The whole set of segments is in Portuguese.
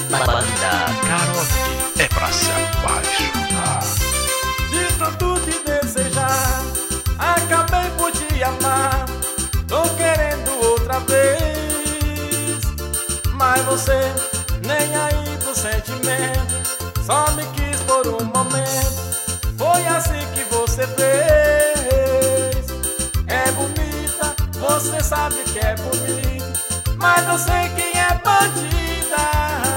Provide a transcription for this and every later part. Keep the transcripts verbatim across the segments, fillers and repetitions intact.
Banda Karaoke é pra se apaixonar. De tanto te desejar, acabei por te amar. Tô querendo outra vez, mas você nem aí pro sentimento, só me quis por um momento. Foi assim que você fez. É bonita, você sabe que é bonita, mas eu sei quem é bandida.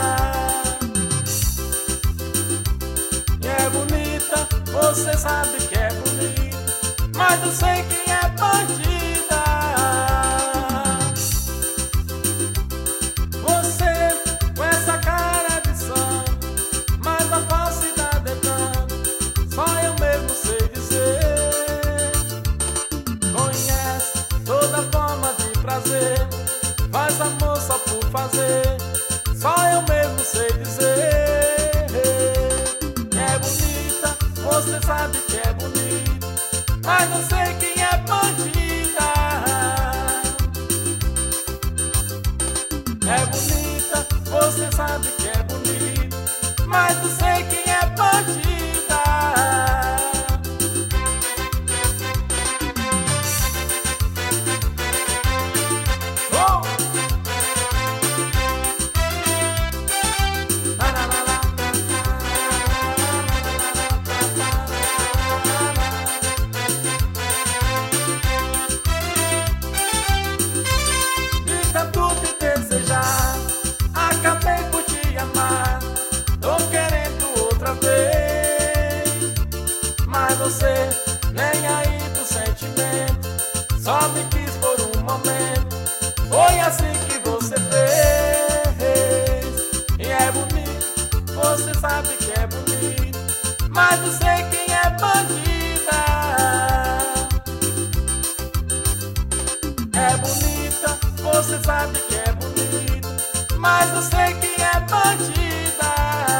E é bonita, você sabe que é bonita, mas eu sei quem é bandida. Você com essa cara de santo, mas a falsidade é tanto, só eu mesmo sei dizer. Conhece toda forma de prazer, faz amor só por fazer, só eu mesmo sei dizer. É bonita, você sabe que é bonita, mas não sei quem é bandida. É bonita, você sabe que é bonita, mas não sei quem é bandida. Oh! De tanto te desejar, acabei por te amar. Tô querendo outra vez, mas você nem aí pro sentimento, só me quis por um momento. Foi assim que você fez. E é bonito, você sabe que é bonito, mas não sei quem é bandida. É bonita, você sabe que é bonita, mas eu sei quem é bandida.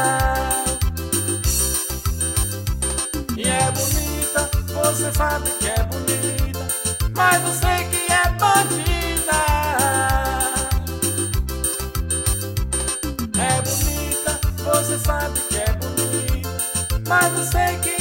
E é bonita, você sabe que é bonita, mas eu sei quem é bandida. É bonita, você sabe que é bonita, mas eu sei que